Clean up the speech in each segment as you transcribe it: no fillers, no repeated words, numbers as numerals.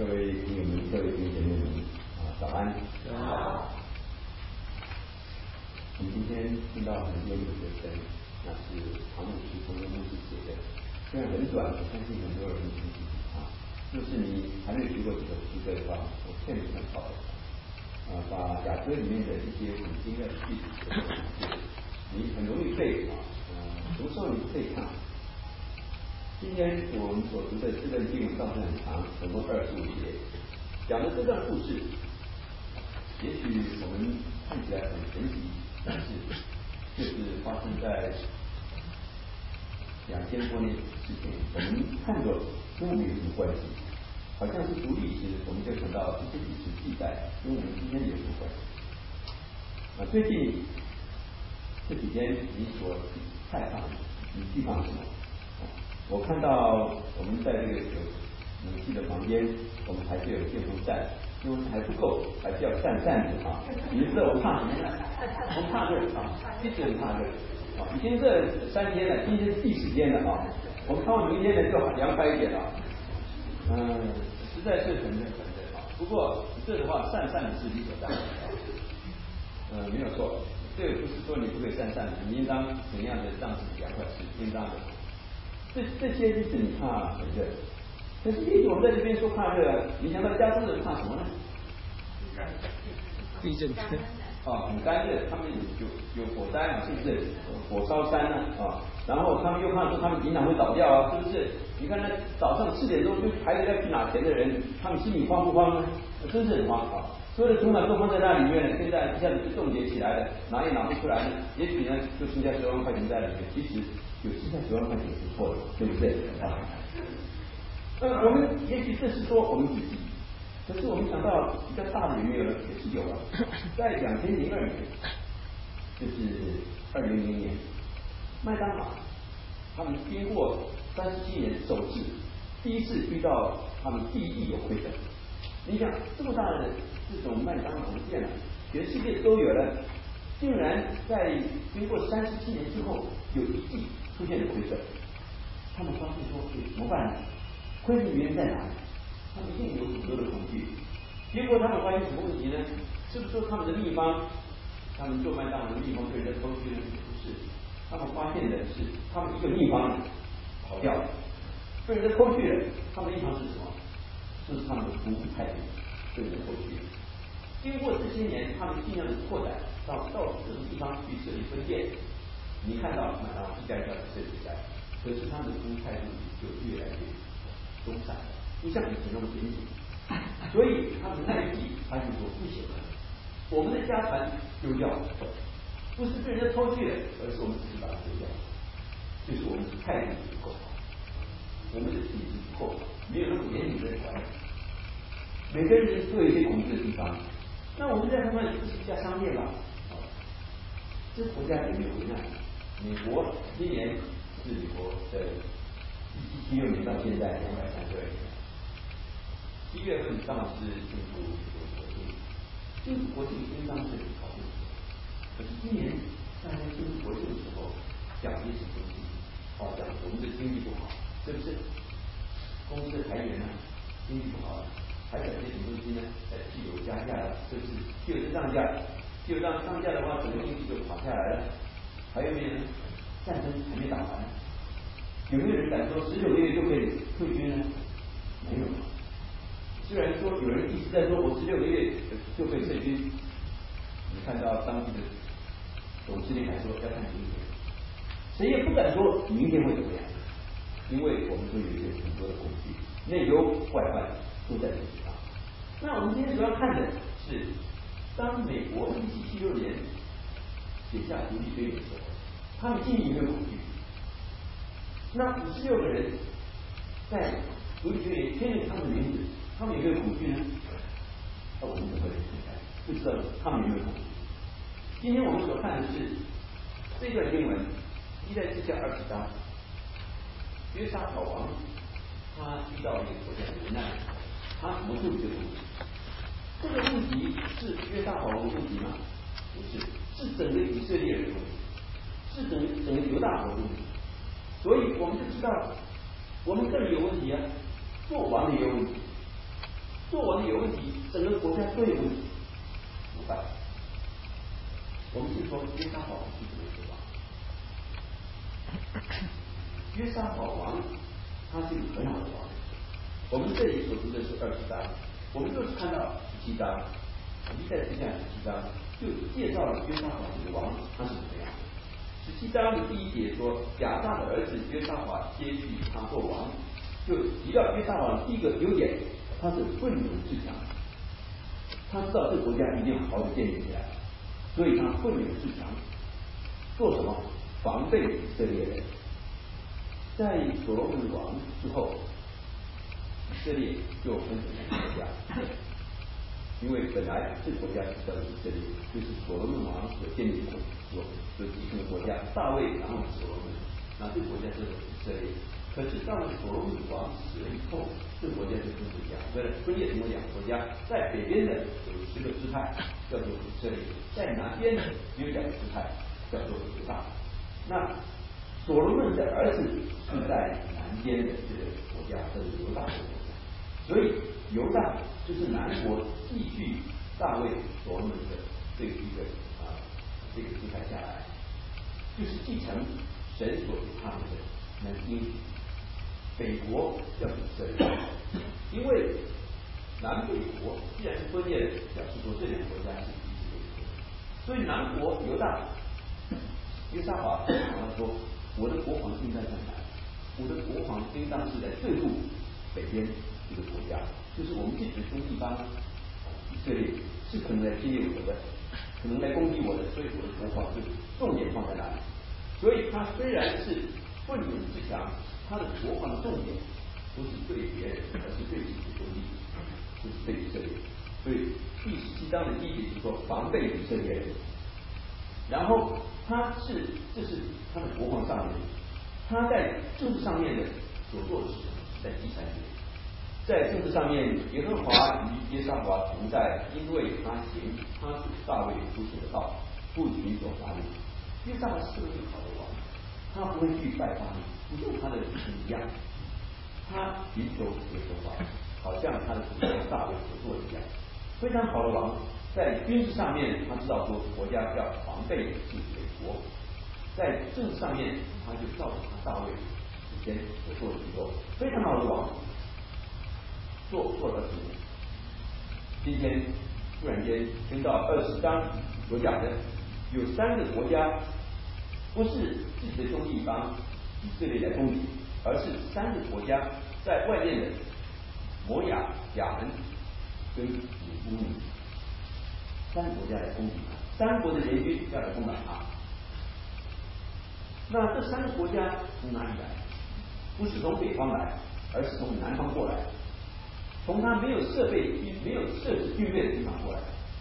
各位朋友们、各位弟兄姐妹们早安。好。我们今天听到很多有学生，那是唐牧师从牧师写的，虽然很短，我相信很多人听进去啊。就是你还没有学过这个诗歌的话，我劝你很好的，把雅歌里面的一些很精要的句子，你很容易背读时候你可以看。今天我们所读的这段经文倒是很长，总共25节，讲的这段故事，也许我们看起来很神奇，但是就是发生在2000多年之前，我们看着跟我们有什么关系？好像是读历史，我们就想到这些历史记载跟我们今天有什么关系？最近这几天你所害怕的，你惧怕什么？我看到我们在这个冷气的旁边，我们还是有电风扇，因为还不够，还是要扇扇子啊。你知道我怕什么呢？我怕热啊，一直很怕热啊。已经热3天了，今天是第4天了啊。我们看到明天呢就凉快一点了。实在是很热啊。不过这的话，扇扇子是理所当然的。没有错，这个不是说你不可以扇扇子，你应当怎样的让自己凉快是应当的。这些日子你怕很热，可是也许我们在这边说怕热，你想到加州人怕什么呢？ 地震很干热，他们有火灾嘛，是不是？火烧山然后他们又怕说他们经常会倒掉啊，是不是？你看那早上4点钟就排着要去拿钱的人，他们心里慌不慌呢？真是很慌啊！所有的筹码都放在那里面了，现在一下子就冻结起来了，拿也拿不出来呢。也许呢，就剩下10万块钱在里面，其实有剩下10万块钱是错的，对不对我们也许这是说我们自己，可是我们想到比较大的有没有呢？也是有啊。在2002年，就是2000年，麦当劳他们经过37年首次第一次遇到他们第1亿有亏损。你想这么大的这种麦当劳的店全世界都有了，竟然在经过37年之后有1季出现了亏损。他们发现说怎么办呢？亏损原因在哪里？他们一定有很多的恐惧。结果他们发现什么问题呢？是不是说他们的秘方，他们做麦当劳的秘方被人家偷去了？不是，他们发现的是他们一个秘方跑掉了，被人家偷去了。他们秘方是什么？就是他们的服务态度被人偷去了。经过这些年，他们尽量的扩展到各个地方去设立分店。你看到麦当劳一家一家的设立起来，可是他们的服务态度就越来越松散，不像以前那么严谨。所以他们那一季他就说不行了，我们的家产丢掉，不是被人家偷去了，而是我们自己把它丢掉，就是我们的态度不够好，我们的体质不够好，没有那么严谨的管理。每个人都有一些恐惧的地方。那我们再看看，这是一家商店吧？这个国家有没有危难？美国今年是美国的1776年到现在232年。7月份上是庆祝国庆，庆祝国庆应当是很高兴。可是今年大家庆祝国庆的时候，讲一些东西，讲我们的经济不好，是不是？公司的裁员经济不好了，还讲些什么东西呢？汽油加价了，是不是？汽油上架，汽油上架的话，整个经济就垮下来了。还有没有呢？战争还没打完，有没有人敢说19个月就可以退军呢？没有。虽然说有人一直在说我16个月就可以退军，你看到当地的董事长还说要看明天，谁也不敢说明天会怎么样，因为我们都有一些很多的恐惧，内忧外患都在这个地方。那我们今天主要看的是，当美国1776年写下独立宣言的时候，他们心里有没有恐惧？那56个人在独立宣言签了他们的名字，他们有没有恐惧呢？我们怎么看？就知道他们有没有恐惧。今天我们所看的是这段经文，历代志下20章，约沙法王他遇到一个国家的危难，他怎么处理这个问题？这个问题是约沙法王的问题吗？不是，是整个以色列人的问题，是整个犹大国的问题。所以我们就知道，我们这里有问题啊，做王也有问题。 做王的有问题，整个国家都有问题，怎么办？我们先说约沙法王是怎么死亡。约沙法王他是一个很好的王。我们这里所读的是20章，我们就是看到17章，一再接下来17章就介绍了约沙法这个王他是怎么样的。17章的第1节说，亚萨的儿子约沙法接续他做王，就提到约沙法第一个优点，他是愤怒自强，他知道这个国家一定要好好建立起来，所以他愤怒自强，做什么？防备以色列人。在所罗门王之后，以色列就分成两个国家，因为本来这个国家是叫以色列，就是所罗门王所建立所继承的国家，大卫然后所罗门，那这个国家叫做以色列。可是到了所罗门王死了以后，这个国家就分裂成为两个国家，在北边的有10个支派叫做以色列，在南边的有2个支派叫做犹大。那所罗门的儿子是在南边的这个国家，这是犹大的国家，所以犹大就是南国继续大卫所罗门的这个支派下来，就是继承神所给他们的那应许。北国叫以色列，因为南北国既然是分裂的，表示说这两个国家是彼此对立的，所以南国犹大约沙法他说，我的国防应该在哪？我的国防应当是在对付北边这个国家，就是我们自己的兄弟邦以色列是可能来侵略我的，可能来攻击我的，所以我的国防是重点放在哪里？所以他虽然是愤怒自强，他的国防的重点不是对别人，而是对自己的兄弟，就是对以色列。所以第17章的第1节就说防备以色列人。然后这是他的国防上面，他在政治上面的所做的事情是在第3节。在政治上面，耶和华与约沙法同在，因为他行他主大卫所写的道，不寻所乏力。约沙法是个最好的王，他不会去拜他们，不像他的子孙一样，他寻求耶和华，好像他的子孙大卫所做的一样，非常好的王。在军事上面，他知道说国家要防备自己的国；在政治上面，他就照着他大卫之前所做的去做，非常好的王。做20年，今天突然间听到20章所讲的，有3个国家不是自己的兄弟帮以色列来攻击，而是3个国家在外面的摩亚、亚门跟以乌尼，3个国家来攻击他，3国的联军要来攻打他。那这3个国家从哪里来？不是从北方来，而是从南方过来。从他没有设备、没有设置军备的地方过来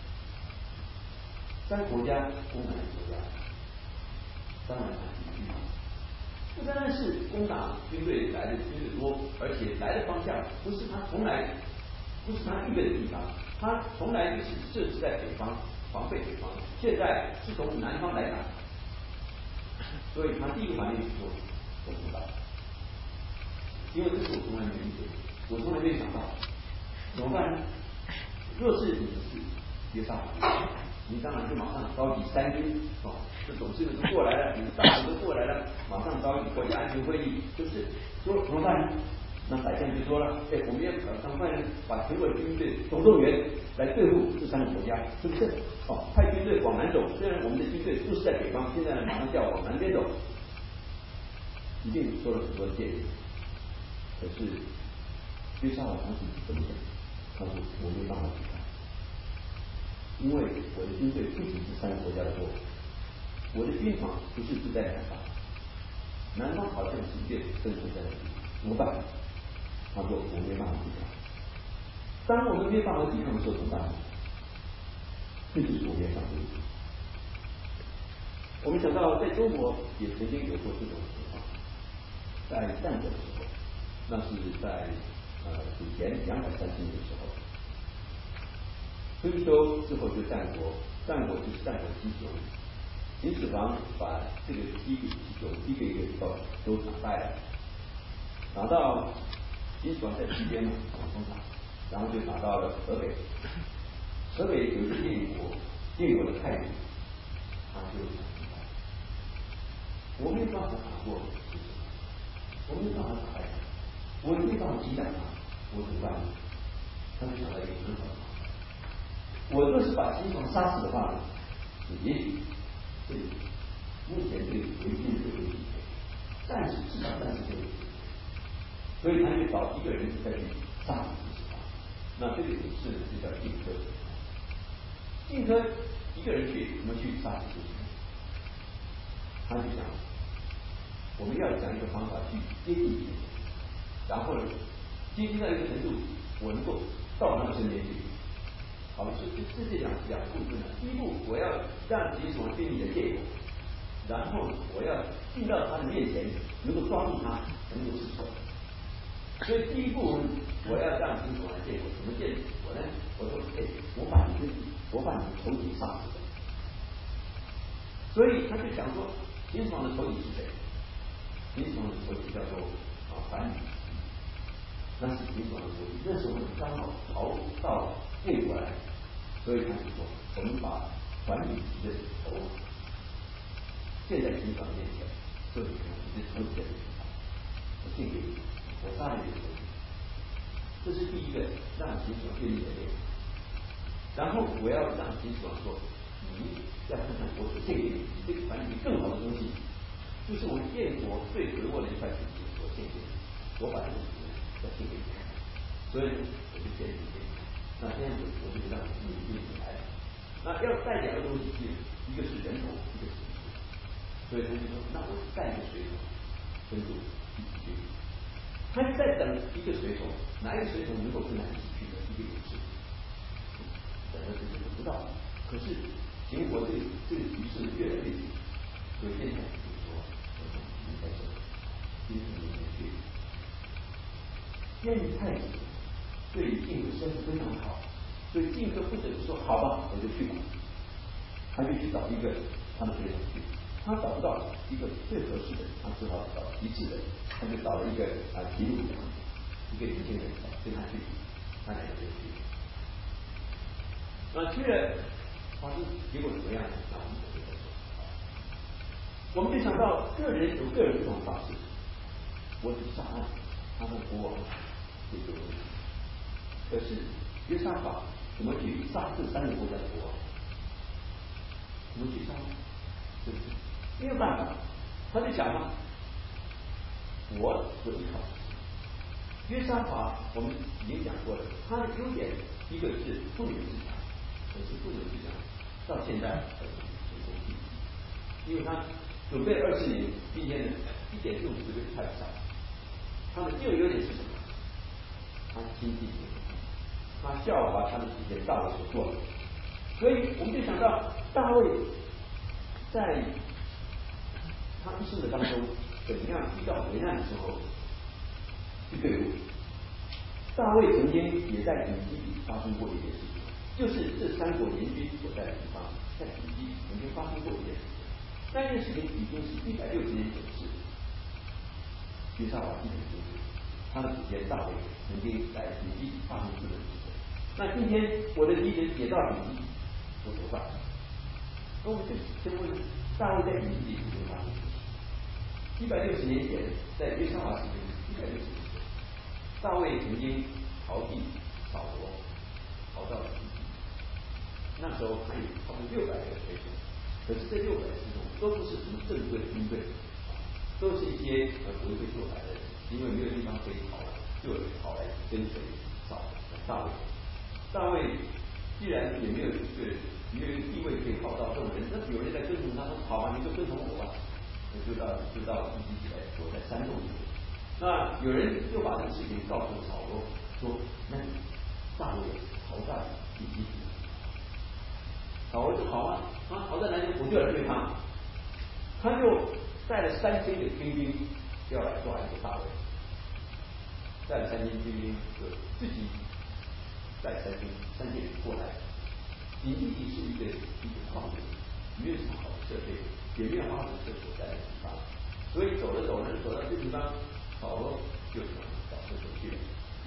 ，3个国家攻打一个国家，当然他是军方。不单单是攻打军队来的军队多，而且来的方向不是他预备的地方，他从来就是设置在北方，防备北方。现在是从南方来打，所以他第一个反应是说我不知道，因为这是我从来没理解，我从来没想到。怎么办呢？若是你是约沙法，你当然就马上召集3军这董事们都过来了，你大臣都过来了，马上召集国家安全会议，就是说怎么办呢？那宰相就说了，我们要赶快把全国军队总动员来对付这3个国家，是不是？派军队往南走，虽然我们的军队就是在北方，现在呢马上就要往南边走，一定说了很多建议，可是约沙法当时怎么想？他说我没办法去看，因为我的军队不仅是3个国家的多，我的军场不是住在南方，南方好像是一片生活在那里，怎么办？他说我没办法去看。当我们没办法抵抗的时候怎么办？这就是我们要想的问题。我们想到在中国也曾经有过这种情况，在战国的时候，那是在主前230年的时候，春秋之后就战国，战国就是战国七雄，秦始皇把这个7个雄一个一个都打败了，打到秦始皇在西边嘛，往东打， 然后就打到了河北。河北有一个晋国的太子，他就想明白，我没有办法打过，我没有办法打败他，我没有办法击打他，我怎么办？他就想到一个很好的方法，我若是把秦爽杀死的话，也许对目前对维晋这个问题，至少暂时这个，所以他就找一个人再去杀死他。那这个武士呢，就叫荆轲。荆轲一个人去怎么去杀死秦爽？他就想，我们要想一个方法去接近别人，然后呢，接近到一个程度，我能够到他的身边去。好，这两步骤呢。第一步，我要让秦爽对你的借口，然后我要进到他的面前，能够抓住他，能够释手。所以第一步，我要让秦爽来借口，怎么借我呢？我说，我把你的仇敌杀死了。所以他就想说，秦爽的仇敌是谁？秦爽的仇敌叫做樊於期，那是秦爽的仇敌。那时候刚好逃到魏国来，所以他就说，我们把樊於期的头献在秦爽面前，说你看你的仇敌在这里，我献给你，我杀了你的仇敌。这是第一个让秦爽愿意的面。然后我要让秦爽说，你要看看我献给你这个樊於期更好的东西，就是我燕国最肥沃的一块土地，我献给你，我把这个土地再献给你看，所以我就献给你。那这样子我就让你来了。那要带两个东西去，一个是人头，一个是土地。所以他就说，那我带一个水手跟着一起去。他就在等一个水手，哪一个水手能够跟他一起去的一个勇士。等了自己不知道，可是秦国这个局势越来越紧，所以现在就说，你在这，今天明天去。燕太子对晋国身子非常好，所以晋轲不得不说好吧，我就去吧。他就去找一个他的水手去，他找不到一个最合适的，他只好找其次的，他就找了一个齐鲁的一个年轻人跟他去，他两个人去。那去了，发生结果怎么样呢？那我们就再说。我们就想到个人有个人不同的方式，我只上岸，他们国王解决问题。可是约沙法怎么去杀这三个国家的国王？怎么去杀？对不对？没有办法，他就想嘛，我依靠约沙法，我们已经讲过了，他的优点一个是不牛之强，可是不牛之强到现在还是很公平，因为他准备20年，今天呢一点用处都派不上。他的第二个优点是什么？他经济不足，他效法他的祖先大卫所做的，所以我们就想到大卫在他一生的当中，怎么样遇到危难的时候去对付。大卫曾经也在以基比发生过一件事情，就是这三国联军所在的地方，在以基比曾经发生过一件事情。那件事情已经是160年前的事。约沙法记得很清楚，他的祖先大卫曾经在以基比发生过这个事情。那今天我的敌人也到以基比，我怎么办？那我们就先问大卫在以基比曾经发生什么事？160年前，在约沙法时期，160年前，大卫曾经逃避扫罗，逃到了以基比。那时候他有差不多600个水手，可是这600个水手都不是什么正规的军队，都是一些为非作歹的人，因为没有地方可以逃了，就跑来跟随大卫。大卫既然也没有一个地位可以号召众人，那有人在跟从他，说好吧，你就跟从我吧，就到以基比来躲在山洞里。那有人就把这个事情告诉扫罗，说那大卫逃在以基比。扫罗就好啊，逃在哪里我就来对他。他就带了3000个军兵要来抓一个大卫，带了3000军兵就自己带3000人过来。以基比是一个矿井，没有什么好的设备，也没有好的厕所在的地方，所以走着走着走到这地方，扫罗就找厕所去了。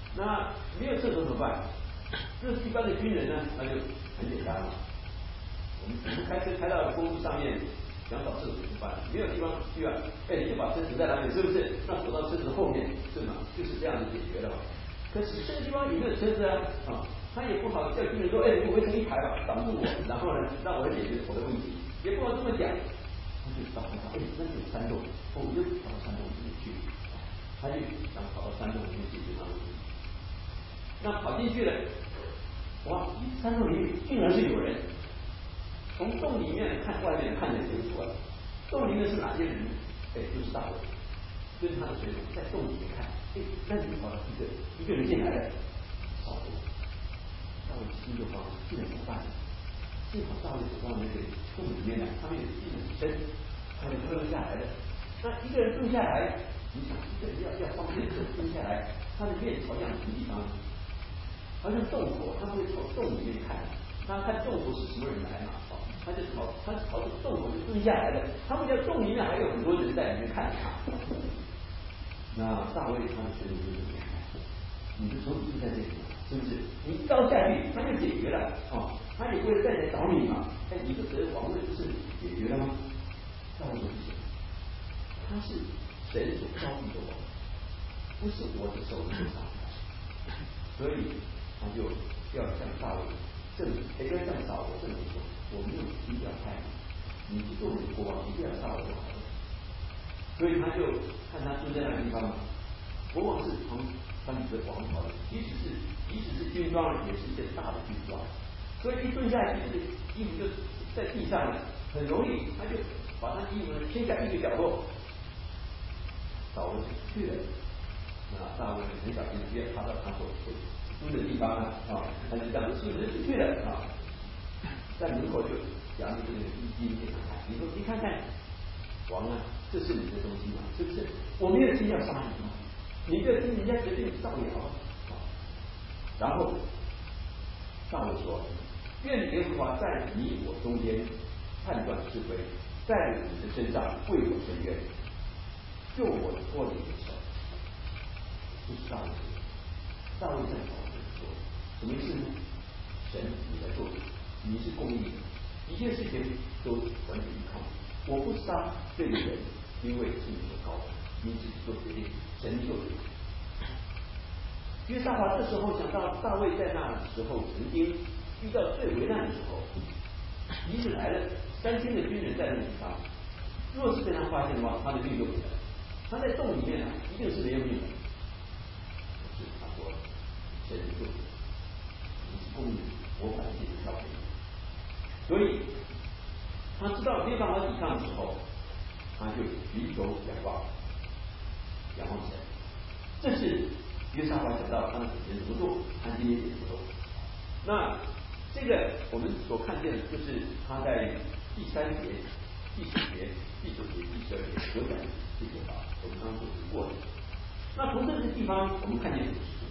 那没有厕所怎么办？这一般的军人呢，那就很简单了。我们开车开到公路上面，想找厕所怎么办？没有地方去啊，你就把车停在那里，是不是？那走到车子后面，是吗？就是这样子解决的嘛。可是这个地方有没有车子啊？他也不好叫军人说，你围成一排吧，挡住我，然后呢，让我来解决我的问题，也不好这么讲。他就找那有山洞，我就跑到山洞里面去，他就想跑到山洞里面解决他的问题。那跑进去了，哇！山洞里面竟然是有人，从洞里面看外面看得清楚啊。洞里面是哪些人呢？就是大卫，跟他的随从在洞里面看，那里跑到一个人进来了，扫罗。大卫心就慌了，这怎么办？幸好大卫走到那个洞里面来，他们也进得很深，他就蹲了下来了。那一个人蹲下来，你想一个人要方便的蹲下来，他的面朝向什么地方？好像洞口，他会朝洞里面看，他看洞口是什么人来嘛？他朝着洞口就蹲下来了。他们家洞里面还有很多人在里面看他。那大卫他的随从就怎么样？你的手就在这里，是不是？你一刀下去，他就解决了他也不会再来找你嘛。你这得王位不是解决了吗？大卫不是，他是神所召集的王，不是我的手所上的。所以他就要向大卫证明，要向扫罗证明说，我没有一定要害你，你做我的国王，一定要杀我就好了。所以他就看他蹲在那个地方，国王是穿着王袍的，即使是军装，也是一件大的军装，所以一蹲下去，这个衣服就在地上了，很容易，他就把他衣服贴在一个角落，扫罗去了。那大卫很小心，直接爬到他所蹲的地方他就这样顺着就去了在门口就扬着这个衣襟给他看，你说你看看，王啊，这是你的东西吗？是不是？我没有心要杀你吗？你这听人家决定造谣然后大卫说：愿耶和华在你我中间判断是非，在你的身上为我伸冤，救我脱离你的手。这是大卫，大卫在讨论说，什么意思呢？神你在做，你是公义的，一切事情都完全依靠你。我不杀这个人，因为是你所高的，你自己做决定，神做决定。约沙法这时候想到大卫在那时候曾经遇到最危难的时候，一直来了3000的军人在那里地方，若是被他发现的话，他的命就没了。他在洞里面一定是没有命的。是他说，神做主，你是公义，我把自己交给你。所以他知道没办法抵抗的时候，他就举手仰望神。这是约沙法想到他的祖先怎么做，他今天也怎么做。那这个我们所看见的就是他在第3节、第10节、第9节、第12节所讲的这些话，我们刚刚所读过的。那从这个地方我们看见什么事情？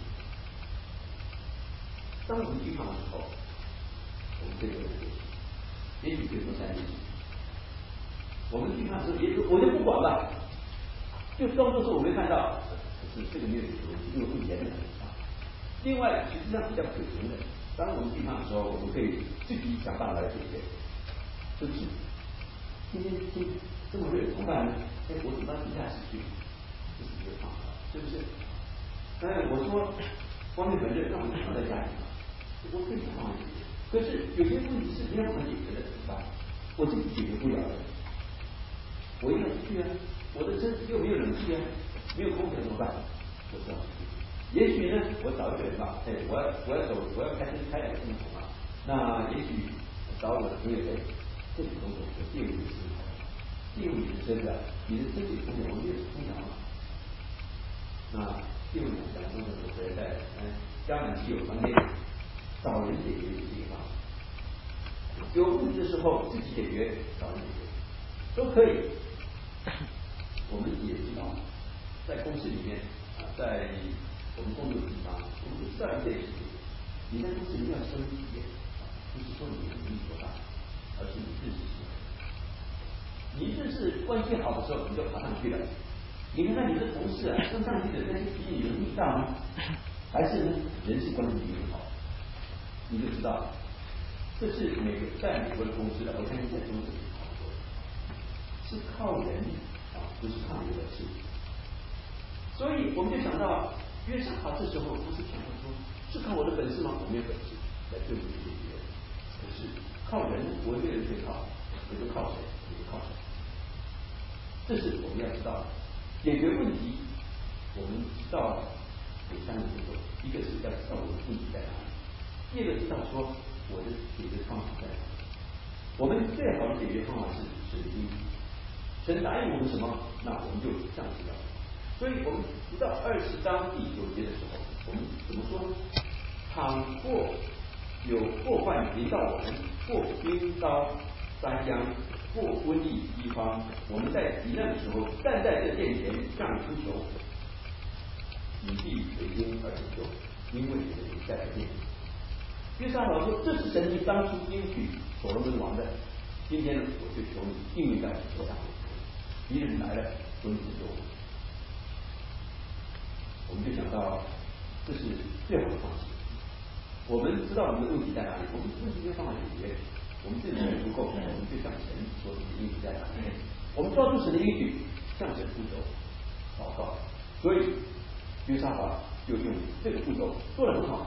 当我们惧怕的时候，我们这个人也许可以说3件事。我们惧怕的时候，也许我就不管了，就装作是我没看到。可是这个没有因为不严的另外，实际上比较可行的，当我们惧怕的时候，我们可以自己想办法来解决。就是今天这么热怎么办呢？我怎么到地下室去？这是一个方法，是不是？我说外面很热，那我就躺在家里嘛，我可以想办法解决。可是有些问题是没有办法解决的，怎么办？我自己解决不了的，我一定要出去啊！我的车又没有冷气啊，没有空调怎么办？我知道，也许呢，我找一个人吧，我要开车开2个钟头嘛，那也许找我的朋友，这2个钟头我借你的车，借你的车子，你的车有空调，我没有空调嘛，那借我2个钟头我回来家里是有房间，找人解决这个方法。有问题的时候自己解决，找人解决都可以。我们也知道，在公司里面在我们工作的地方，我们知道一件事情：你在公司里面要升级，不是说你的能力多大，而是你认识什么。你认识关系好的时候，你就爬上去了。你看看你的同事跟上去的那些比你能力大吗？ 还是呢人事关系比较好？你就知道，这是在美国的公司的，我相信在中国也差不多，是靠人不是靠你的事。所以我们就想到约沙法这时候他是想到说，是靠我的本事吗？我没有本事来对付这些敌人，可是靠人，我没有人可以靠，我就靠谁？我就靠谁？这是我们要知道的。解决问题，我们知道有3个步骤，一个是要知道我的问题在哪里，第二个知道说我的解决方法在哪里。我们最好的解决方法是神的应许，神答应我们什么，那我们就这样知道。所以我们读到20章第9节的时候，我们怎么说呢？倘或有祸患临到我们，或冰刀、灾殃，或瘟疫、饥荒，我们在急难的时候站在这殿前向你呼求，你必垂听而拯救，因为你的名在这殿。约沙法说：“这是神明当初应许所罗门王的。今天呢，我就求你应允在我手上，敌人来了，求你拯救我。”我们就想到，这是最好的方式。我们知道我们的问题在哪里，我们问题没有办法解决，我们自己不够，我们就向神说你的应许在哪里。我们抓住神的应许，向神呼求祷告。所以约沙法就用这个步骤做得很好。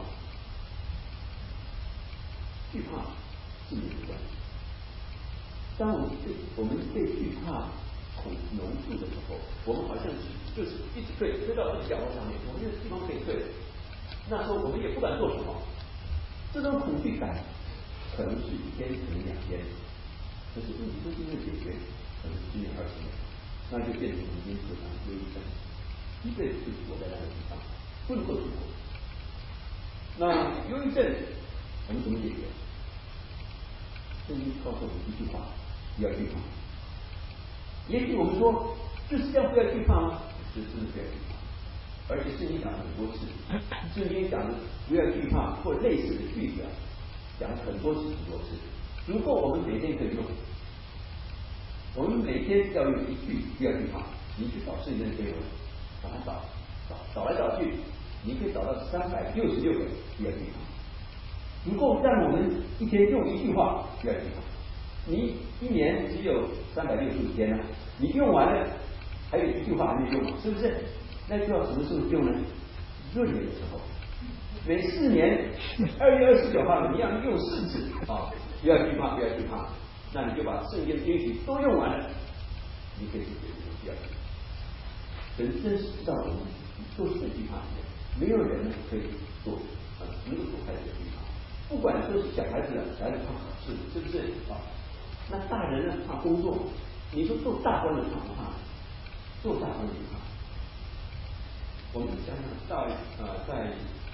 惧怕是没有关系。当我们被惧怕笼住的时候，我们好像就是一直退到角落上面，我们没有地方可以退。那时候我们也不敢做什么。这种恐惧感可能是1天，可能2天，可是问题都是因为解决，可能10年、20年，那就变成我们今天所讲的忧郁症，一辈子就活在那个地方，不能够出国。那忧郁症我们怎么解决？圣经告诉我们一句话：不要惧怕。也许我们说就是这样，不要惧怕吗？是真的不要惧怕。而且圣经讲了很多次，圣经讲的不要惧怕或类似的句子讲了很多次。如果我们每天可以用，我们每天要用一句不要惧怕，你去找圣经的经文，把它找来找去，你可以找到366个不要惧怕。如果让我们一天用一句话不要惧怕，你一年只有365天呢，你用完了还有一句话还没用，是不是？那句话什么时候用呢？闰年的时候，每4年2月29号你要用4次不要惧怕，不要惧怕。那你就把圣经的应许都用完了，你可以解决这个不要惧怕。人真是知道我们都是惧怕的，没有人可以做能够躲开这个惧怕。不管说是小孩子怕考试，是不是那大人呢怕工作，你说做大官的怕不怕？做大官的怕。我们想想在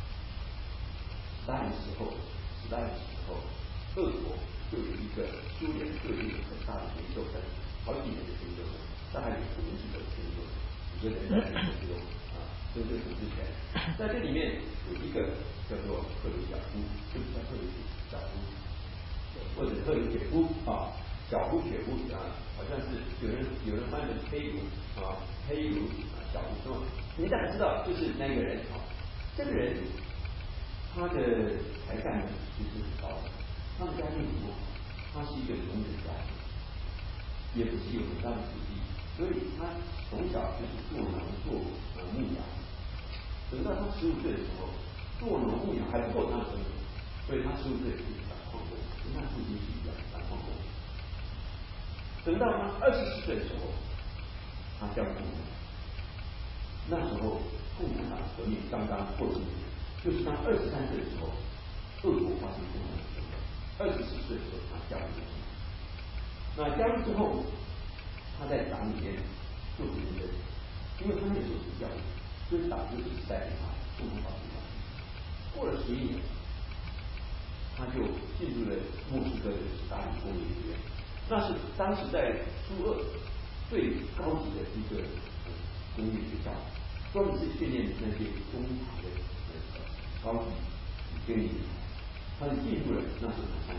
史大林时候，俄国就有一个苏联设立的很大的研究站，好几年的研究站，大概有5年的研究站，5个人在研究针对统治权，在这里面有一个叫做赫鲁晓夫，就是叫赫鲁晓夫，或者赫鲁雪夫小夫雪夫好像是有人翻成黑奴黑奴小夫是吗？你大概知道就是那个人这个人他的才干其实很高的，他的家境很不好，他是一个农人家庭，也不是有很大的土地，所以他从小就是做农做牧羊。等到他15岁的时候，做农牧羊还不够他的生活，所以他15岁就去当矿工，跟他父亲是一样当矿工。等到他24岁的时候，他加入共产党。那时候共产党革命刚刚破解，就是他23岁的时候，俄国发生共产党革命，24岁的时候他加入共产党。那加入之后，他在党里面做认真，因为他那时候是教育，所以党就是时代给他共同保护他。过了11年，他就进入了莫斯科的斯大林工业学院，那是当时在苏俄最高级的一个工业学校，专门是训练那些工厂的高级工业。他就进入了，那时候他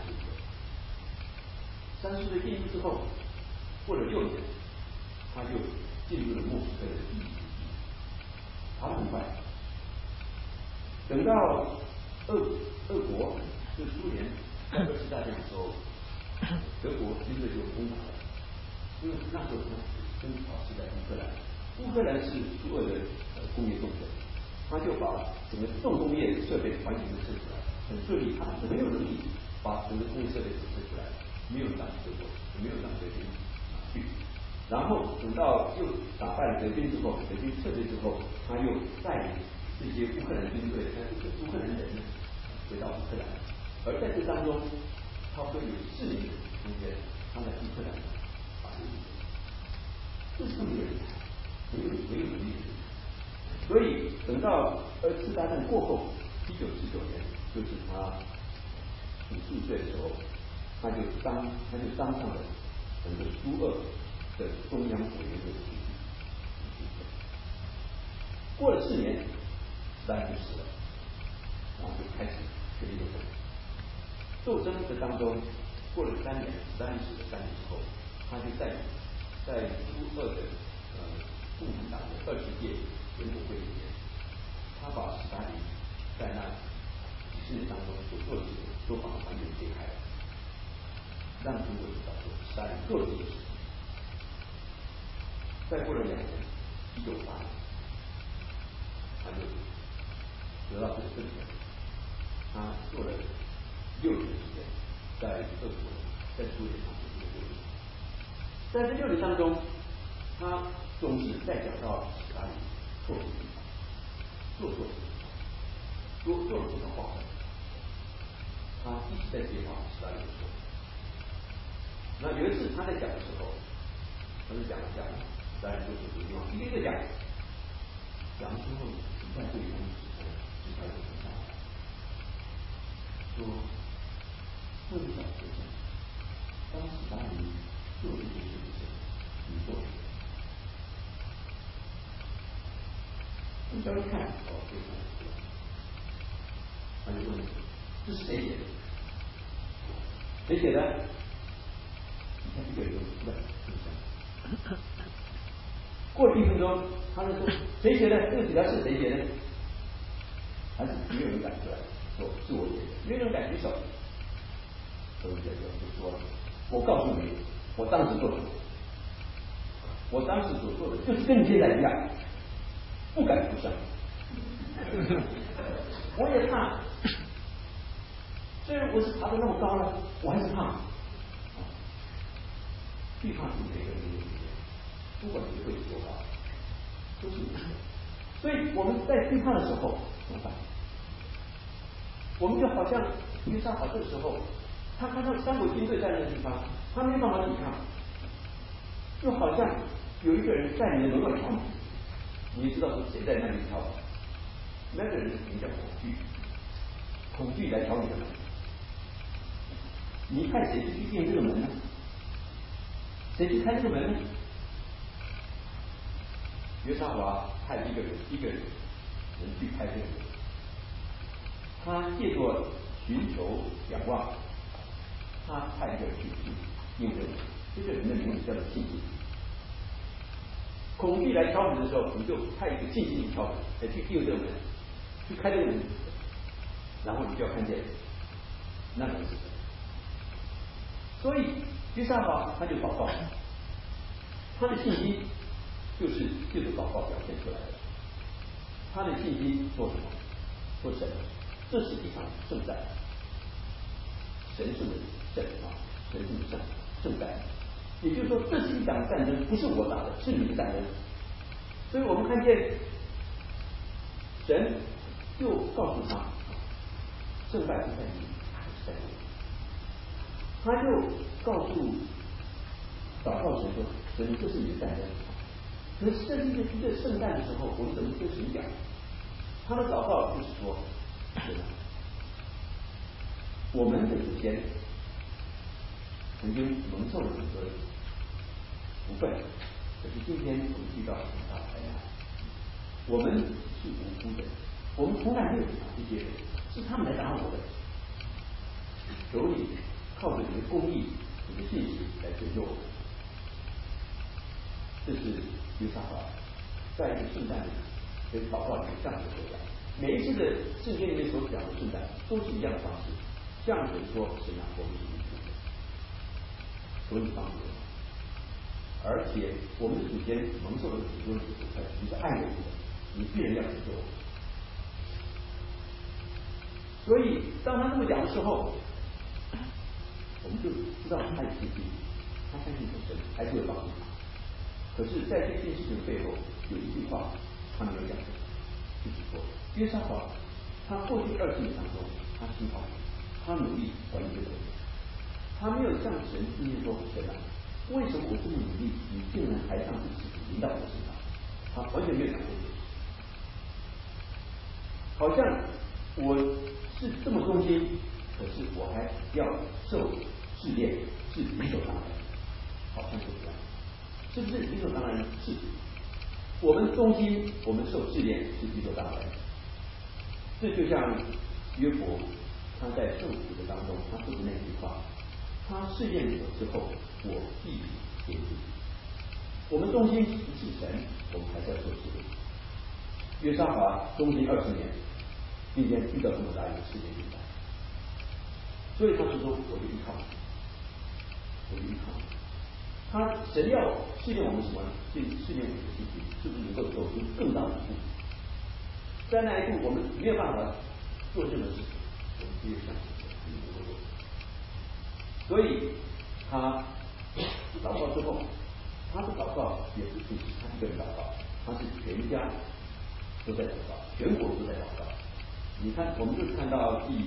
30岁，30岁进入之后，过了6年，他就进入了莫斯科的第1世纪。他很快， 等到俄国就苏联在2次大战的时候，德国军队就攻打了，因为那时候他正好是在乌克兰是苏俄的工业重镇，他就把整个重工业设备完全的撤出来，很顺利，他很有能力把整个工业设备撤出来，没有让德国，没有让德军去。然后等到又打败了德军之后，德军撤退之后，他又带领这些乌克兰军队，乌克兰人回到乌克兰，而在这当中，差不多有4年的中间，他在乌克兰把这个，这是没有能力的。所以等到2次大战过后，1949年，就是他54岁的时候，他就当上了整个苏俄的中央委员会的主席。过了4年，斯大林就死了，然后就开始权力斗争的当中，过了3年，斯大林死了3年之后，他就在苏俄的共产党的20届全国会议里面，他把斯大林在那几十年当中所做的事情都把它完全揭开了，让中国知道说斯大林做了这个事情。再过了2年，1958年，他就得到这个政权，他做了6年的时间，在俄国、在苏联上做这个6年。在这6年当中，他总是在讲到斯大林错误的地方，做错的地方，做了不少话，他一直在揭发斯大林的错。那有一次他在讲的时候，他就讲，斯大林做错的地方一个一个讲，讲之后一再对他们指出来的说，各位小学生，当斯大林做这些事情，你做什么？你稍微看，非常的他就问：这是谁写的？谁写的？你看这个人不是过了1分钟，他就说：谁写的？这个纸条是谁写的？还是没有人敢出来说是我写的，没有人敢举手。所以这个就说：我告诉你，我当时做什么？我当时所做的就是跟你现在一样，不敢出声。我也怕，虽然我是爬得那么高了，我还是怕。最怕是每个人的不管是会说话，都是你的。所以我们在惧怕的时候怎么办？我们就好像约沙法这时候，他看到3国军队在那个地方，他没办法抵抗，就好像有一个人在你的门外敲门，你知道是谁在那里敲？那个人名叫恐惧，恐惧来敲你的门。你派谁去进这个门呢？谁去开这个门呢？约沙法派一个人去开这个门。他借着寻求仰望，他派一个人去应征，这个人的名字叫做信心。恐惧来敲门的时候，你就派一个信心去敲门，去应这个门，去开这个门，然后你就要看见那个人是谁。所以约沙法他就祷告，他的信心就是祷告表现出来的。他的信心做什么？做神，这是一场圣战，神圣的战啊，神圣的圣战。也就是说，这是一场战争，不是我打的，是你的战争。所以我们看见神就告诉他，胜败不在你，是在我。他就告诉祷告神说：神，这是你的战争。可是这是一个圣战的时候，我们怎么跟神讲？他的祷告就是说：我们的祖先曾经蒙受了很多的福分，可是今天我们遇到了很大的灾难。我们是无辜的，我们从来没有打这些人，是他们来打我的。求你靠着你的公义、你的信实来拯救我们。这是约沙法在一个圣诞里跟祷告里这样的说讲。 每一次的圣经里面所讲的圣诞都是一样的方式，向人说神啊，我们是你的，所以帮助我们。而且我们的祖先蒙受了许多的苦，你是爱我们的，你必然要拯救我们。所以当他这么讲的时候，我们就知道他有信心，他相信有神，还是会帮助他。可是，在这件事情的背后，有一句话他没有讲的，就是说，约沙法他过去20年当中，他思考，他努力管理这个人，他没有向神自信说：“神啊，为什么我这么努力，你竟然还让这事情临到我身上？”他完全没有想过这个，好像我是这么忠心，可是我还要受试炼，是理所当然，好像是这样。是不是理所当然？是。我们忠心，我们受试炼是理所当然。这就像约伯，他在受苦的当中，他说的那句话：“他试验我之后，我必给你。”我们忠心服侍神，我们还是要受试炼。约沙法忠心20年，今天遇到这么大一个试炼来，所以他是说：“我就依靠你，我就依靠你。”他神要试炼我们什么？试炼我们的信心，是不是能够走出更大的一步？在那一步，我们没有办法做任何事情，我们只有相信神能够做。所以他祷告之后，他的祷告也不是他一个人祷告，他是全家都在祷告，全国都在祷告。你看，我们就看到第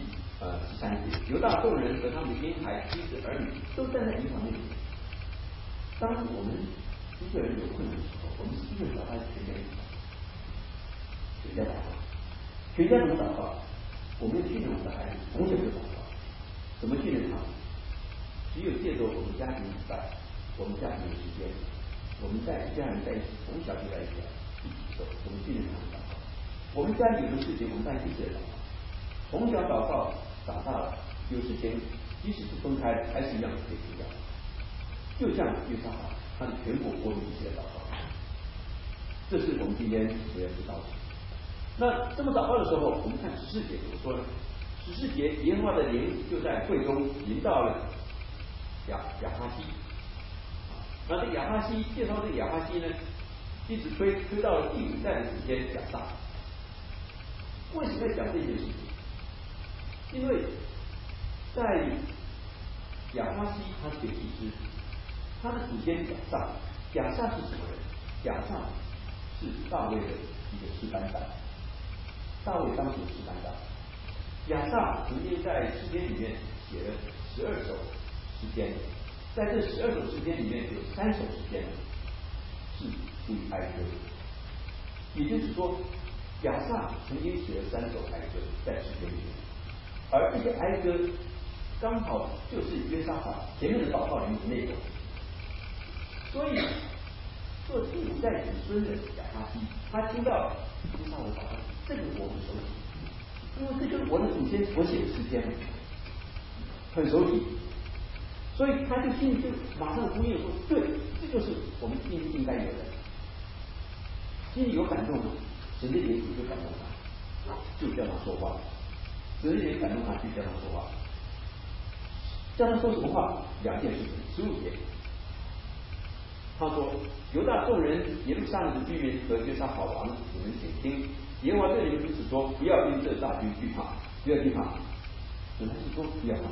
13节，犹大众人和他们的婴孩、妻子、儿女都站在营房面前。当我们一个人有困难的时候，我们是一个人祷告，全家全家祷告，全家怎么祷告？我们要训练我们的孩子从小就祷告。怎么训练他们？只有借着我们家庭礼拜，我们家庭的时间，我们在一家人在一起，从小就在一起走，我们训练他们祷告。我们家里有的事情，我们在一起祷告。从小祷告，长大了有事情，即使是分开，还是一样可以听到。就像约沙法，他的全国国民一起来祷告，这是我们今天所要知道的。那这么祷告的时候，我们看14节怎么说呢？14节，耶和华的灵就在会中临到了亚哈西。那这亚哈西介绍这个亚哈西呢，一直推到了第5代的祖先亚撒。为什么要讲这件事情？因为在亚哈西他是个祭司。他的祖先亚撒是什么人？亚撒是大卫的一个诗班长，大卫当时的诗班长。亚撒曾经在诗篇里面写了12首诗篇，在这12首诗篇里面有3首诗篇是属于哀歌，也就是说，亚撒曾经写了3首哀歌在诗篇里面，而这些哀歌刚好就是约沙法前面的祷告里面的内容。所以，做第5代子孙的亚哈西，他听到约沙法的祷告，这个我很熟悉，因为这就是我的祖先所写的诗篇，很熟悉，所以他就心里就马上呼应说：“对，这就是我们今天应该有的。”心里有感动了，神的灵就感动他，就叫他说话。神的灵感动他，就叫他说话。叫他说什么话？2件事情，15节。他说：“犹大众人、耶路撒冷的居民和约沙法王，你们请听，耶和华对你们如此说：不要因这大军惧怕，不要惧怕。本来是说不要怕，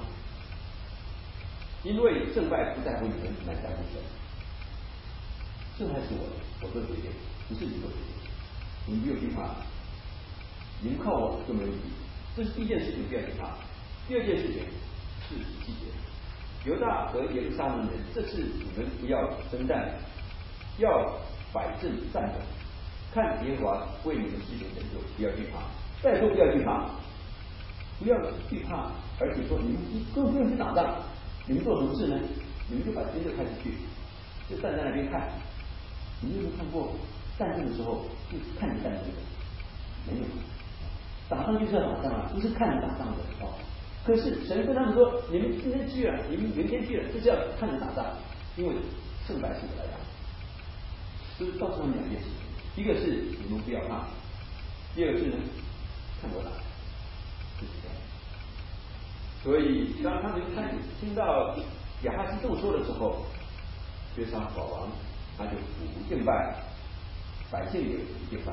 因为胜败不在乎你们，乃在乎神。胜败是我做决定，不是你做决定。你们不用惧怕，你们靠我就没有问题。这是第一件事情，不要惧怕。第二件事情是17节。”犹大和耶路撒冷人，这次你们不要征战，要摆阵站着，看耶和华为你们施行拯救，不要惧怕。再说不要惧怕，不要惧怕，而且说你们根本不用去打仗，你们做什么事呢？你们就把军队开始去，就站在那边看。你们有没有看过战争的时候就看着战争的？没有，打仗就是要打仗啊，不是看着打仗的哦。可是神跟他们说：“你们今天去了，你们明天去了，就是要看着打仗，因为胜败是我来的。”就是告诉他们2件事情：一个是你们不要怕，第二个是呢， 看我打，就是这样。所以当他们听到亚哈斯这么说的时候，约沙法王他就俯伏敬拜，百姓也俯伏敬拜。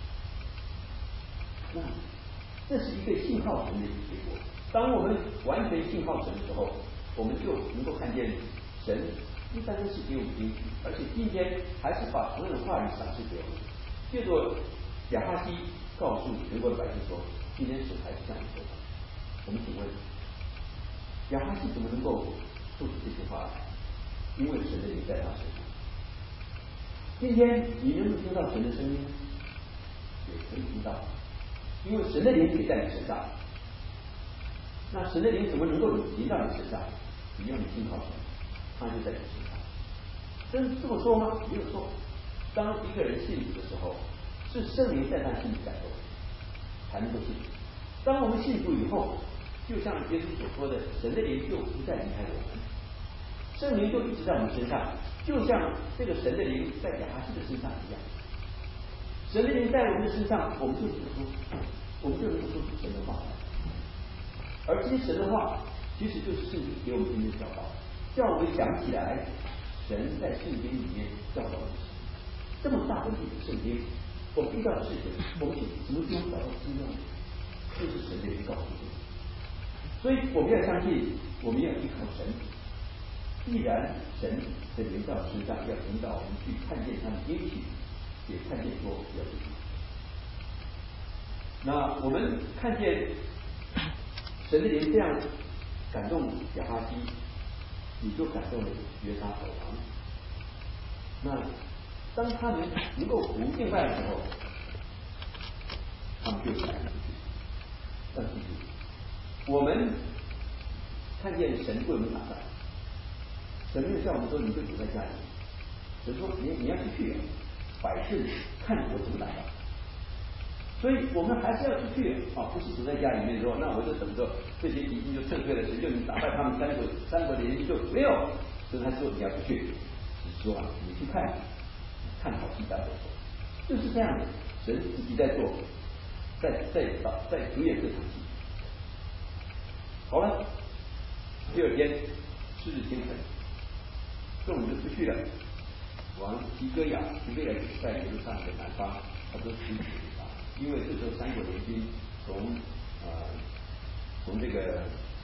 那这是一个信靠神的结果。当我们完全信靠神的时候，我们就能够看见神不单单是给我们应许，而且今天还是把同样的话语赏赐给我们。借着亚哈西告诉全国的百姓说，今天神还是这样说的。我们请问，亚哈西怎么能够说出这些话来？因为神的灵在他身上。今天你能不能听到神的声音？也可以听到，因为神的灵也在你身上。那神的灵怎么能够临到你身上？只要你信靠神，他就在你身上。真这么说吗？没有错。当一个人信主的时候，是圣灵在他心里感动，才能够信主。当我们信主以后，就像耶稣所说的，神的灵就不再离开我们，圣灵就一直在我们身上，就像这个神的灵在亚哈西的身上一样。神的灵在我们的身上，我们就能够说出神的话来。而这些神的话，其实就是圣经给我们今天的教导，叫我们想起来，神在圣经里面教导我们这么大的一本圣经，我们遇到的事情，我们什么地方找到资料？就是神的灵告诉我们。所以我们要相信，我们要依靠神。既然神的灵在我身上，要引导我们去看见他的应许，也看见说要去。那我们看见神的灵这样感动亚哈西，也就感动了约沙法王。那当他们能够服敬拜的时候，他们就来了。但是我们看见神为我们打仗，神没有叫我们说你就躲在家里，神说你要出去，百姓看我怎么打仗。所以我们还是要出去啊，不是躲在家里面说，那我就等着这些敌军就撤退了，神就能打败他们三国联军就没有。所以他说你要出去，只说你去看好其他的，就是这样的。神自己在做，在主演这场戏。好了，第二天次日清晨，众人就出去了，往提哥亚就是在耶路撒冷的南方，他说提哥亚，因为这时候三国联军从这个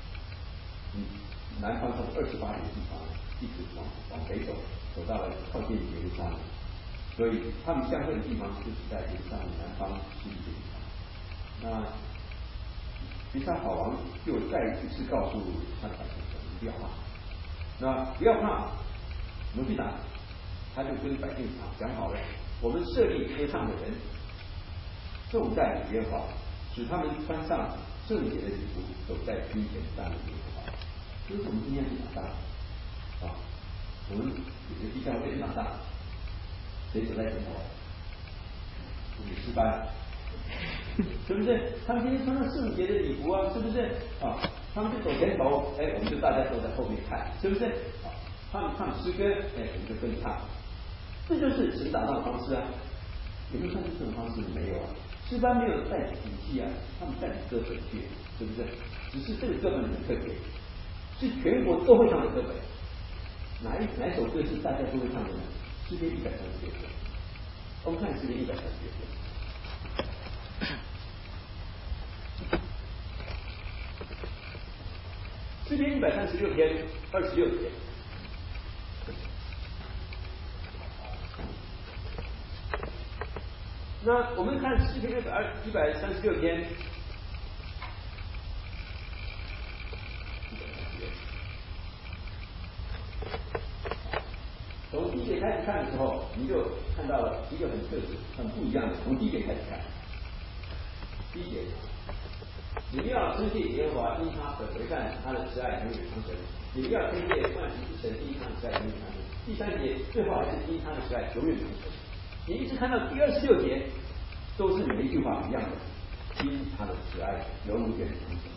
南方从28里的地方一直往北走到了靠近耶路撒冷，所以他们相会的地方就是在耶路撒冷南方10里的地方。那约沙法王就再一次告诉他的百姓说：“你不要怕，那不要怕，我们去哪？”他就跟百姓讲好了，我们设立歌唱的人，颂赞耶和华，使他们穿上圣洁的礼服，走在军前赞美耶和华。这是我们今天去打仗啊！我们有个地教会打仗，谁走在前头？我们诗班。是不是？他们今天穿上圣洁的礼服啊，是不是啊？他们就走前头，我们就大家都在后面看，是不是啊？他们唱诗歌，我们就跟着唱，这就是神打仗的方式啊。有没有看出这种方式？没有啊。诗班没有带武器啊，他们带歌本去，是不是？只是这个歌本很特别，是全国都会唱的歌本。哪首歌是大家都会唱的呢？诗篇136篇。我们看诗篇136篇。诗篇136篇26节。那我们看诗篇136篇，从第1节开始看的时候，你就看到了一个很特别、很不一样的。从第1节开始看，第1节。你们要称谢耶和华，因他本为善，他的慈爱永远长存。你们要称谢万神之神，因他的慈爱永远长存。第3节最后还是因他的慈爱永远长存。你一直看到第26节，都是每一句话一样的，因他的慈爱永远长存。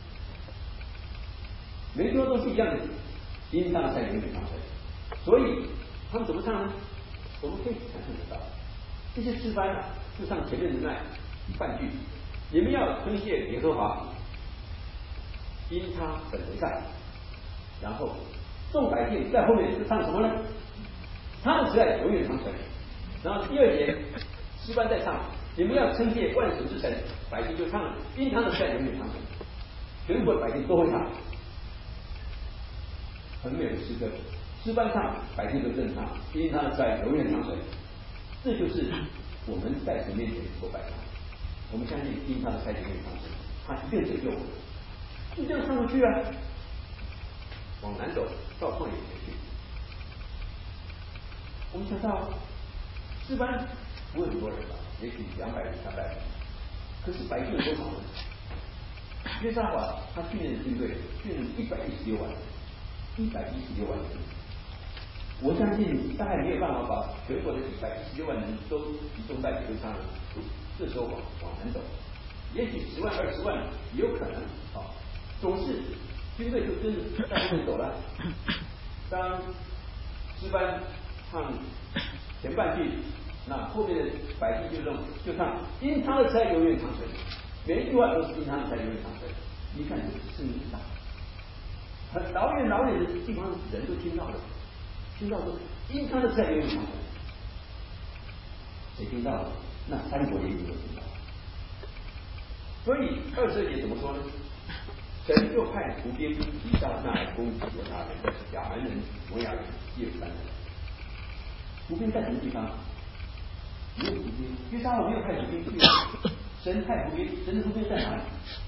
每一句话都是一样的，因他的慈爱永远长存。所以他们怎么唱呢？我们可以想象得到，这些诗班就唱前面的那半句。 你们要称谢耶和华，因他本为善。然后众百姓在后面是唱什么呢？他的慈爱永远长存。然后第二节诗班在唱，你们要称谢万神之神，百姓就唱了，因他的慈爱永远长存。全国的百姓都会唱，很美的诗歌。诗班唱，百姓都跟着唱，因他的慈爱永远长存。这就是我们在神面前所摆上。我们相信因他的慈爱永远长存，他一定拯救我们。就这样唱出去啊，往南走到旷野前去。我们想到诗班不会很多人吧，也许200人、300人，可是百姓有多少呢？约沙法他训练的军队训练116万，116万人。我相信大概没有办法把全国的116万人都集中在耶路撒冷，这时候往南走，也许10万、20万也有可能啊。总是军队就跟着在后面走了。当诗班唱前半句，那后面的百姓就唱因他的慈爱永远长存。每一句话都是因他的慈爱永远长存。你看这个声音大，很老远的地方人都听到了，听到说因他的慈爱永远长存。谁听到了？那三国联军都听到。所以22节怎么说呢？神就派伏兵击杀那来攻击犹大人的亚门人、摩亚人、耶路撒冷人。伏兵在什么地方？没有伏兵，约沙法没有派伏兵去，神派伏兵，神的伏兵在哪里？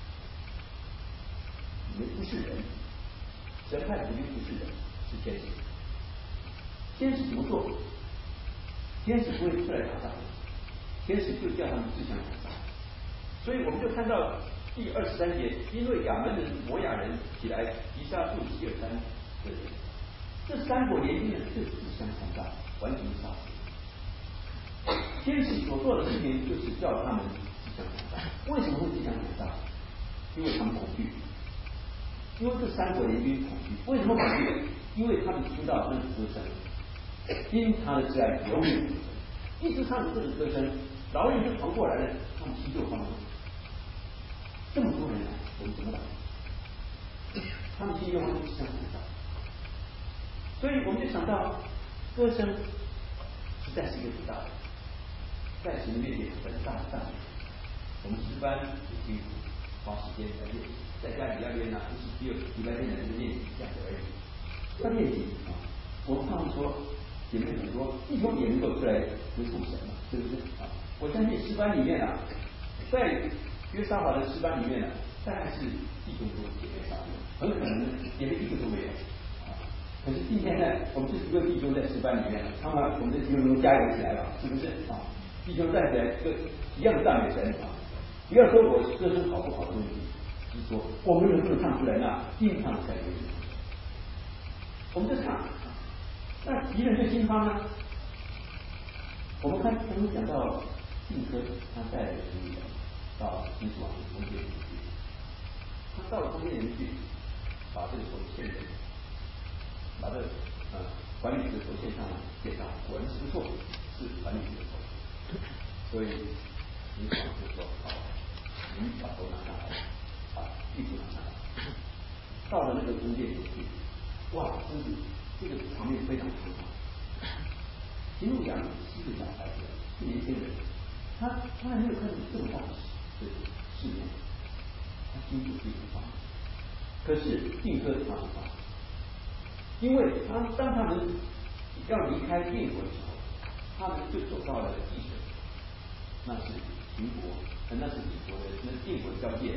你们不是人，神派伏兵不是人，是天使。天使怎么做？天使不会出来打仗，天使就叫他们自相残杀。所以我们就看到第23节，因为亚门人、摩亚人起来击杀住希尔山的人，这三国联军呢就是自相残杀，完全杀死。天使所做的事情就是叫他们自相残杀。为什么会自相残杀？因为他们恐惧，因为这三国联军恐惧。为什么恐惧？因为他们听到那个歌声，因他的慈爱永远长存。一直唱着这个歌声，老远就传过来了，他们心就慌了。这么多人来，我们怎么打？他们心中就自相残杀。所以我们就想到，歌声实在是一个很大的，在神面前很大的赞美。我们诗班也辛苦，花时间在练，在家里要练不是只有礼拜天的人练习这样子而已。要练习啊！我们常说，姐妹很多弟兄也能够出来接触神嘛，是不是啊？我相信诗班里面在约沙法的诗班里面大概是弟兄多，姐妹少，很可能姐妹一个都没有。可是今天呢，我们这几个弟兄在诗班里面，我们的弟兄都加油起来了，是不是啊？弟兄站起来，一样赞美神啊！不要说我歌声好不好的问题，是说我们能不能唱出来呢？硬唱才有用。我们就唱，那敌人就心慌呢。我们刚刚讲到荆轲，他带了兵到秦始皇的宫殿里去，他到了宫殿里去，把这个头献人，把这管理局的头献上来，检查果然是不错，是管理局的头，所以秦始皇就说：“好，你把头拿下来，把衣服拿下来。”到了那个宫殿里去，哇，真是这个场面非常可怕。秦路阳是个小孩子，是年轻人，他从来没有看到这么大的世面，他心里非常慌。可是荆轲他不怕，因为当他们要离开晋国的时候，他们就走到了济水，那是秦国，那是晋国的，那晋国交界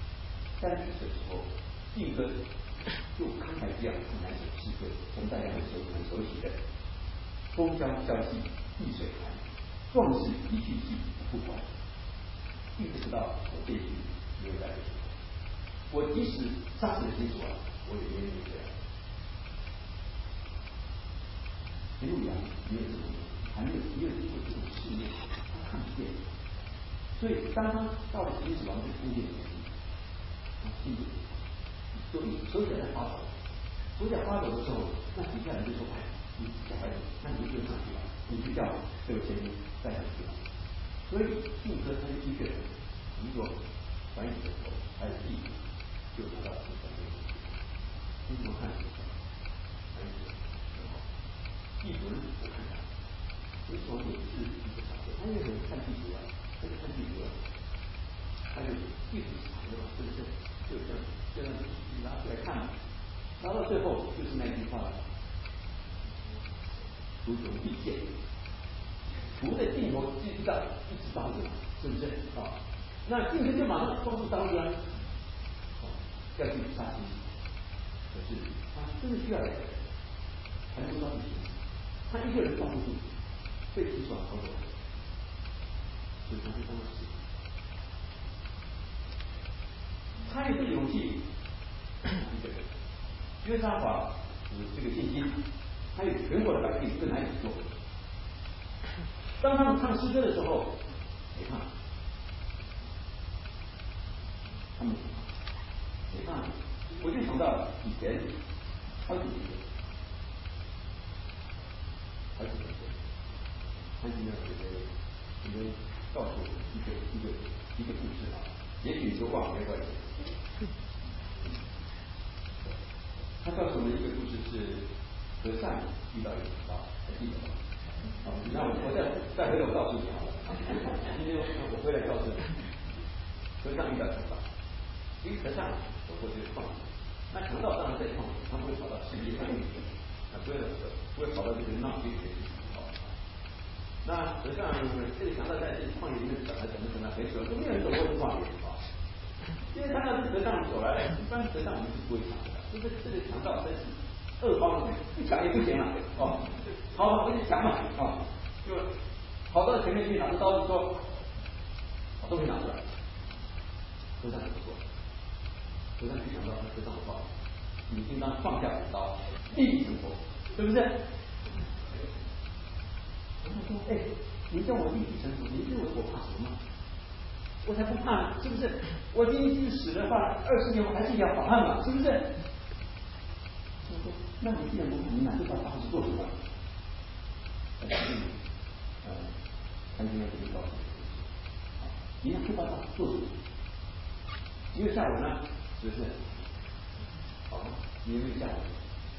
3几岁的时候，荆轲就慷慨激昂，很难写诗歌，从大家很熟悉的。风萧萧兮易水寒，壮士一去兮不复还。并不知道我这一句没有在背，我即使杀死了秦始皇，我也愿意这样。秦路阳没有这种，还没有经过这种试炼，他看不见。所以当他到了秦始皇的宫殿里面，他心里手脚在发抖，手脚发抖的时候，那底下人就说：“哎，你小孩子，那你就上去吧。”你去叫这个先生带上去了，所以荆轲他就一个人如果反省的时候，他的地就拿到是反对的。你怎么看？反省的时候，地主人我看他，为什么也是一个常识？他因为很看地主啊，他就看地主啊，他就地主常的嘛，是不是？就这样拿出来看嘛，拿到最后就是那句话了：图穷匕见。图的镜头一直照着，是不是啊？那竞争就马上告诉当官，要去杀鸡，可是他真的需要两个人，还不知道不行，他一个人抱不住，被直爽操作，所以他就这么死。他有这个勇气，一个人，约沙法有这个信心，他有全国的百姓跟他一起做。当他们唱诗歌的时候，谁唱？他们谁唱？我就想到以前好几年，潘金莲姐姐告诉我一个故事啊，也许你都忘了没关系。他告诉我们一个故事是和尚遇到一个强盗，还记得吗？那我再回头告诉你好了。今天我回来告诉你，和尚遇到强盗，因为和尚走过去放，那强盗当然在放，他不会跑到世界上面去，不会跑到这个闹区里面去跑。那和尚这个强盗在这旷野里面等了很久，都没有人走过这旷野啊。因为他要是和尚走来，一般和尚我们是不会抢的，就是这个强盗真是恶帮的，不抢也不行了哦。好吧，我就抢嘛啊，就跑到前面去，拿着刀子说，把东西拿出来。和尚怎么做？和尚没想到和尚的话，你应当放下武刀，立地成佛，是不是？和尚说：“哎，你叫我立地成佛，你认为我怕什么吗？我才不怕呢，是不是？我今天去死的话，20年我还是一条好汉嘛，是不是？”他说：“那你既然不怕，你拿这把刀子做什么？”潘金莲就告诉你，你拿这把刀做什么？因为吓我呢，是不是？好，你有没有吓我？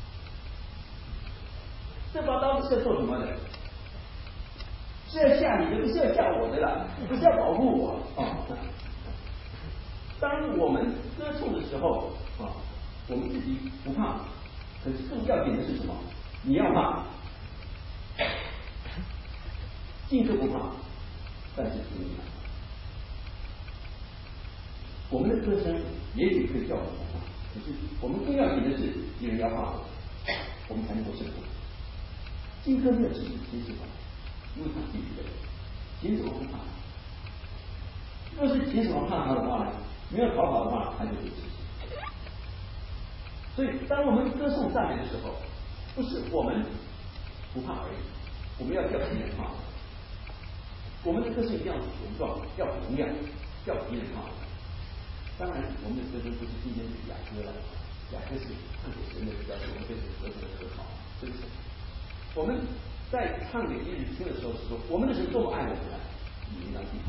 这把刀子是要做什么的？是要吓你的，不是要吓我的啦，不是要保护我啊。当我们歌颂的时候啊，我们自己不怕，可是更要紧的是什么？你要怕，进课不怕，但是不怕。我们的歌声也许可以叫我们不怕，可是我们更要紧的是别人要怕我们才能够胜过。进课没有支持秦始皇，因为他是一个人，秦始皇不怕。若是秦始皇怕他的话呢，没有逃跑的话，他就会支持。所以，当我们歌颂赞美的时候，不是我们不怕而已，我们要叫别人怕。我们的歌声一定要雄壮，要洪亮，要别人怕。当然，我们的歌声不是今天的雅歌了，雅歌是唱给神的比较多，我们这是和神的和好，是不是？我们在唱给别人听的时候是说，我们的神多么爱我们啊，你应当记住。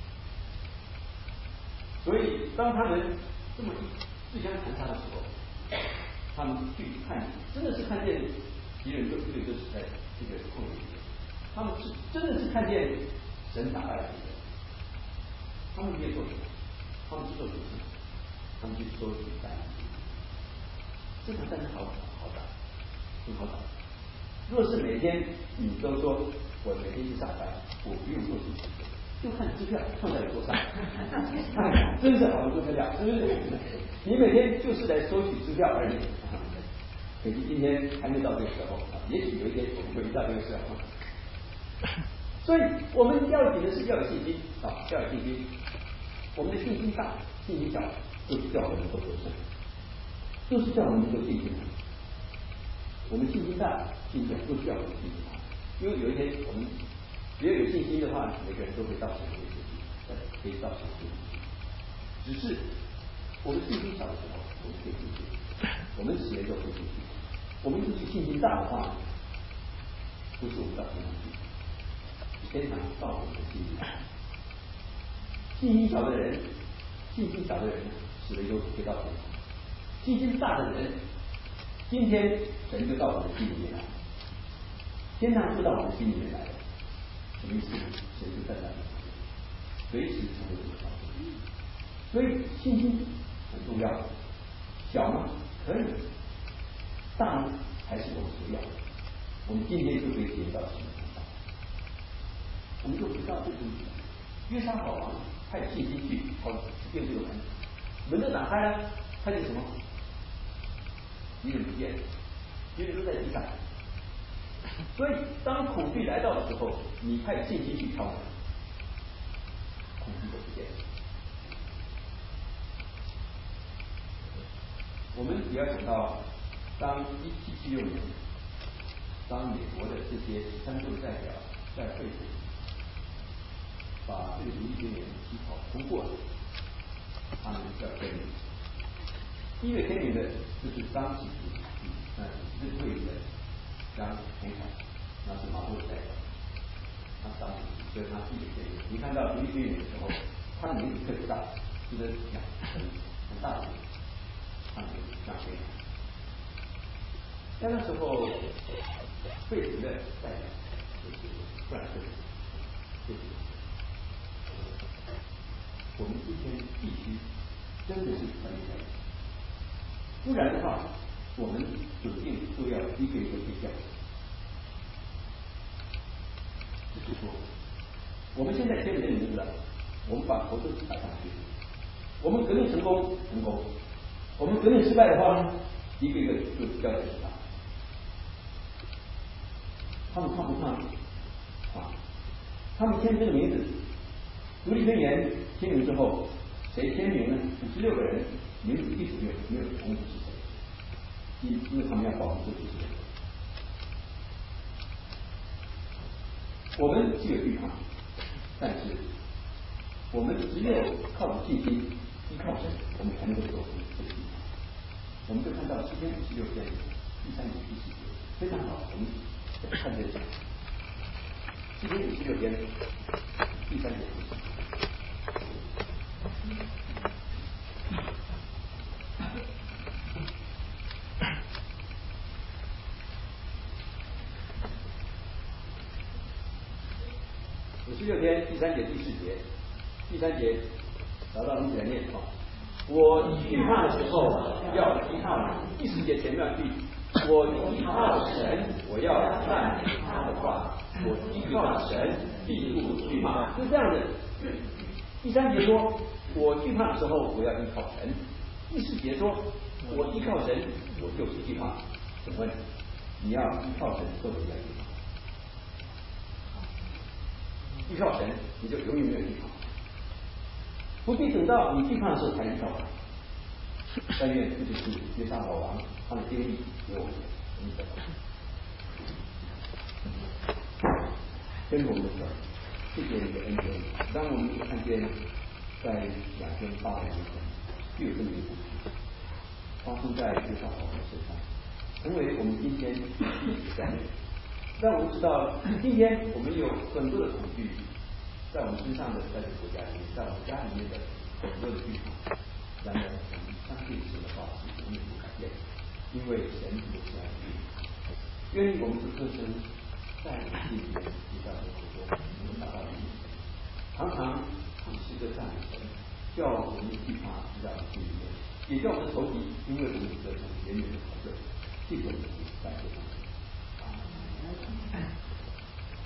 所以，当他们这么自相残杀的时候，他们去看，真的是看见敌人就是在这个旷野里面，他们是真的是看见神打败了敌人，他们没有做什么，他们去做什么事？他们去收取战争。这场战争好打，很好打。若是每天你都说我每天去上班，我不用做什么，就看支票放在桌上，真是好的不得了，是不是？你每天就是来收取支票而已。可是今天还没到这个时候，也许有一天我们会遇到这个时候。所以我们要紧的是要有信心啊，要有信心。我们的信心大，信心小，就是叫我们能够得胜，就是叫我们能够信心。我们信心大，信心小，都是叫我们信心大。因为有一天我们只要有信心的话，每个人都会到神面前去，可以到神面前去。只是我们信心小的时候，我们可以进去；我们死了就会进去。我们自己信心大的话，不是我们到天上去，天堂到我们的心里。信信心小的人死了以后可以到天堂；信心大的人，今天神就到我们心里面来，天堂就到我们心里面来了。什么意思？神就在那里，随时成为我们的保证。所以信心很重要。小吗？可以。大呢？还是我们所要的。我们今天就可以体验到神的同在。我们就回到最终点，约沙法王他有信心去进这个门，门都打开了，他就什么？敌人不见，敌人都在地上。所以当恐惧来到的时候，你派信心去敲门，恐惧就不见了。我们也要想到，当1776年，当美国的这些13州代表在会上把这个独立宣言起草通过了，他们要签名。第一个签名的就是当时这个会议的张宏凯，那是马路的代表，他当时所以他第一个签名。你看到独立宣言的时候，他的名字特别大，就是讲很大的，他们这样签。在那时候，费城的代表就是布兰特，就是我们今天必须真的是团结在一起，不然的话，我们指定都要一个一个退掉。就是说，我们现在签的名字了，我们把头都摆上去，我们革命成功，我们革命失败的话呢，一个一个就交给他。他们看不上啊！他们签这个名字，独立宣言签名之后，谁签名呢？56个人，名字一直没有公布是谁，因为他们要保护自己。我们既有惧怕，但是我们只有靠着信心，依靠神，我们才能够走出这个地方。我们就看到诗篇56篇第3节、第4节，非常好。我们看这个。诗篇56篇第3节。56篇第3节、第4节，第3节找到你起来念啊！我惧怕的时候要依靠你。第4节前面句，我依靠神，我要赞美他的话。我依靠神，必不惧怕。是这样的。第3节说，我惧怕的时候，我要依靠神。第4节说，我依靠神，我就不惧怕。请问，你要依靠神，或者要惧怕？依靠神，你就永远没有惧怕。不必等到你惧怕的时候才依靠他。但愿这就是约沙法王他的经历给我们的跟我们的神，谢谢你的恩典。当我们看见在2800年前，就有这么一个故事发生在约沙法王身上，成为我们今天历史上面，让我们知道，今天我们有很多的恐惧在我们身上的，在这个国家里面，在我们家里面的很多的惧怕。然而，我们相信神的话是永远不改变，因为神就是爱你。愿意我们的歌声在心里面，提到的口中，能达到你。常常唱诗歌赞美神，叫我们的惧怕知道心里面，也叫我们的仇敌，因为我们的歌声远远的讨论。